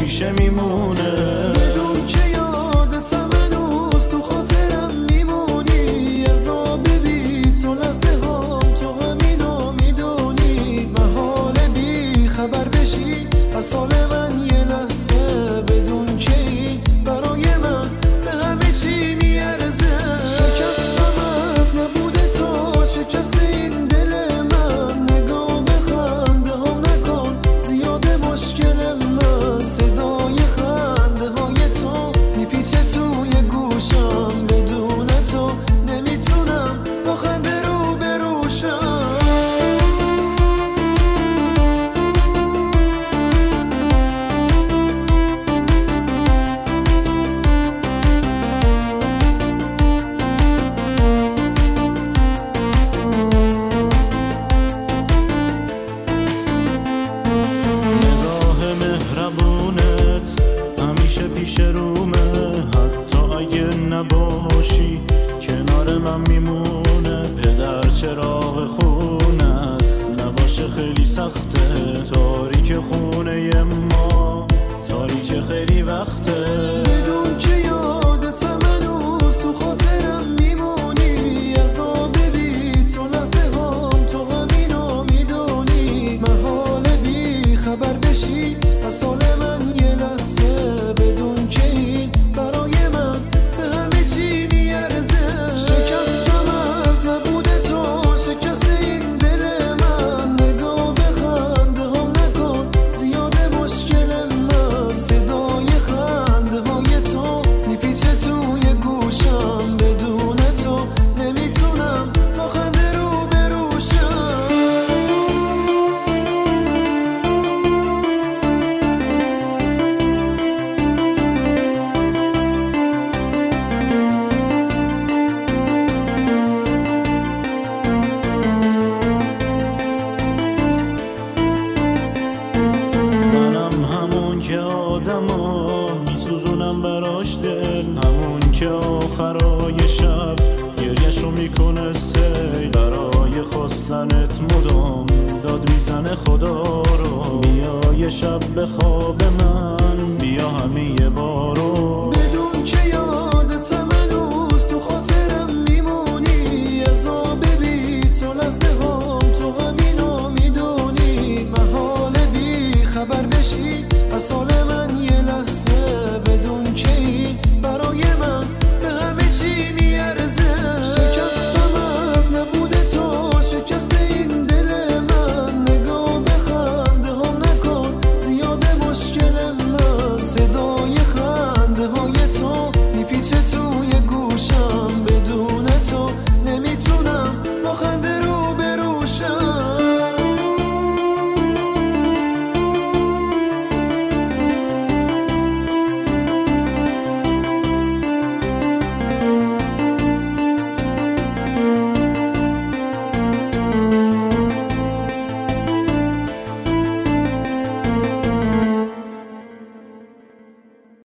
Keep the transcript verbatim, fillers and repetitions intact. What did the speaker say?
همیشه میمونه. بدون که یادتم هنوز تو خاطرم میمونی، از آب بی تو لحظه هم تو همینو میدونی. محاله بی خبر بشی از حال من یه لحظه، بدون که این برای من به همه چی میارزه. شکستم از نبود تو، شکست این دل من. نگاه به خنده هم نکن زیاد مشکل من. صدای خنده های تو میپیچه توی گوشم، بدون تو نمیتونم با خنده رو بروشم. پیش رومه، حتی اگه نباشی کنار من میمونه. پدر چراغ خونه است، نباشه خیلی سخته. تاریک خونه ما، تاریک خیلی وقته. بدون که یادتم هنوز تو خاطرم میمونی، از آب بی تو لحظه هم تو همینو میدونی. محاله بی خبر بشی از حال من یه لحظه، بدون که این برای من به همه چی میارزه. شکستم از نبود تو، شکست این دل من. نگاه به خنده هم نکن زیاد مشکل من. صدای خنده های تو میپیچه توی گوشم، بدون تو نمیتونم با خنده رو بروشم. منم همون که آدما میسوزونم براش دل، همون که آخرای شب گریه‌شو میکنه سیل. برای خواستنت مدام داد میزنه خدا رو، بیا یه شب به خواب من، بیا همین یه بارو. بدون که یادتم